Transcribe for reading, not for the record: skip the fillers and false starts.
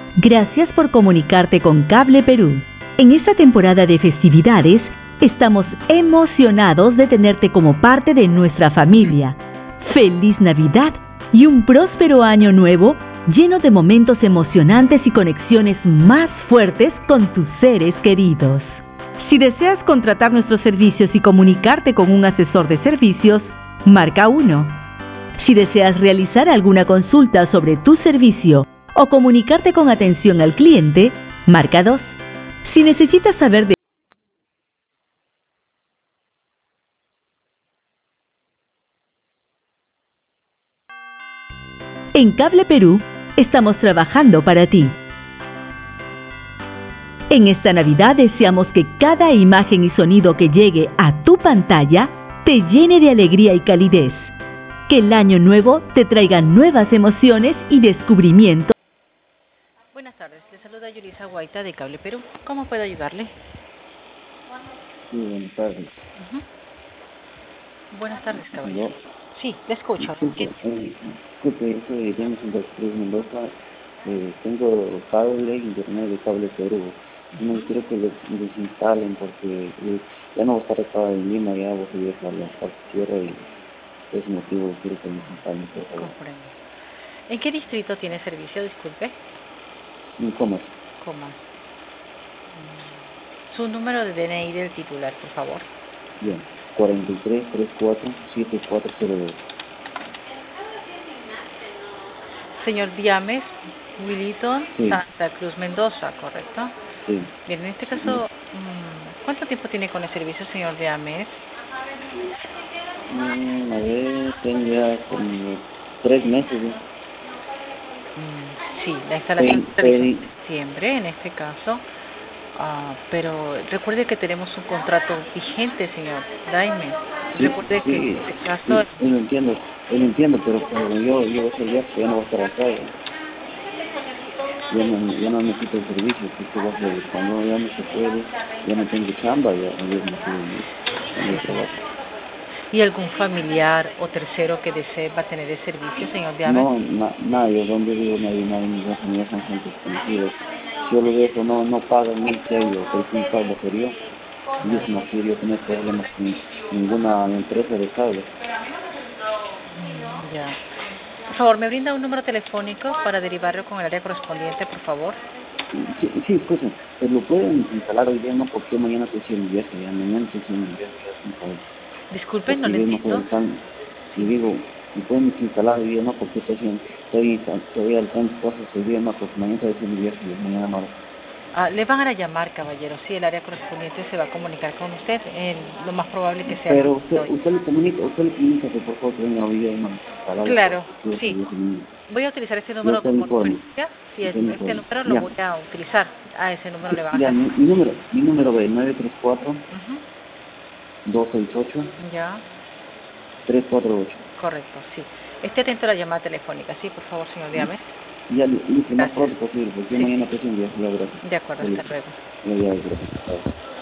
Gracias por comunicarte con Cable Perú. En esta temporada de festividades, estamos emocionados de tenerte como parte de nuestra familia. ¡Feliz Navidad y un próspero año nuevo lleno de momentos emocionantes y conexiones más fuertes con tus seres queridos! Si deseas contratar nuestros servicios y comunicarte con un asesor de servicios, marca 1. Si deseas realizar alguna consulta sobre tu servicio o comunicarte con atención al cliente, marca 2. Si necesitas saber de En Cable Perú, estamos trabajando para ti. En esta Navidad deseamos que cada imagen y sonido que llegue a tu pantalla te llene de alegría y calidez. Que el año nuevo te traiga nuevas emociones y descubrimientos. Buenas tardes, le saluda Yulisa Guaita de Cable Perú. ¿Cómo puedo ayudarle? Sí, buenas tardes. Buenas tardes, caballero. ¿Aló? Sí, le escucho. Disculpe, yo soy James Cruz Mendoza. Tengo cable, internet de Cable Perú. No quiero que les instalen porque ya no voy a estar acá en Lima, ya voy a ir a la tierra y por ese motivo quiero que les instalen, por favor. Comprendo. ¿En qué distrito tiene servicio? Disculpe. En Comas. Comas. Su número de DNI del titular, por favor. Bien, 4334-7402. Señor Diames, Williton, Sí. Santa Cruz, Mendoza, ¿correcto? Sí. Bien, en este caso, ¿cuánto tiempo tiene con el servicio, señor Diames? A ver, tengo ya como 3 meses ya. Sí, la instalación se realizó en diciembre, en este caso, pero recuerde que tenemos un contrato vigente, señor Diames. Sí, Recuerde que en este caso... yo lo entiendo, pero yo ese día ya no voy a estar acá, ya no necesito el servicio, porque cuando ya no se puede, ya no tengo chamba, ya no tengo trabajo. ¿Y algún familiar o tercero que desee va a tener el servicio, señor Diames? No, nadie, donde vivo nadie, mis familias son gente desconocidos. Yo lo dejo, no pagan ni serio, el principal lo serio. Y eso no quiero tener problemas con ninguna empresa de cable. Ya. Por favor, ¿me brinda un número telefónico para derivarlo con el área correspondiente, por favor? Sí, pues, lo pueden instalar hoy día, no, porque mañana estoy haciendo viaje, ya mañana estoy haciendo viaje, ya sin saber. Disculpe, no le entiendo. Si digo, si pueden instalar hoy día, no, porque estoy al tanto cosas hoy día, no, porque mañana estoy haciendo viaje, mañana no. Le van a llamar, caballero. Sí, el área correspondiente se va a comunicar con usted. Lo más probable que sea. Pero usted le comunica que por favor que venga hoy día y no instalar. Claro, sí. Voy a utilizar este número como referencia. Sí, este número lo voy a utilizar. A ese número le van a hacer. Mi número es 934 268 ya 348. Correcto, sí. Esté atento a la llamada telefónica, sí, por favor, señor Diames. Ya, lo más pronto posible, porque mañana estoy en viaje, ya, gracias. De acuerdo, hasta luego. Ya, gracias.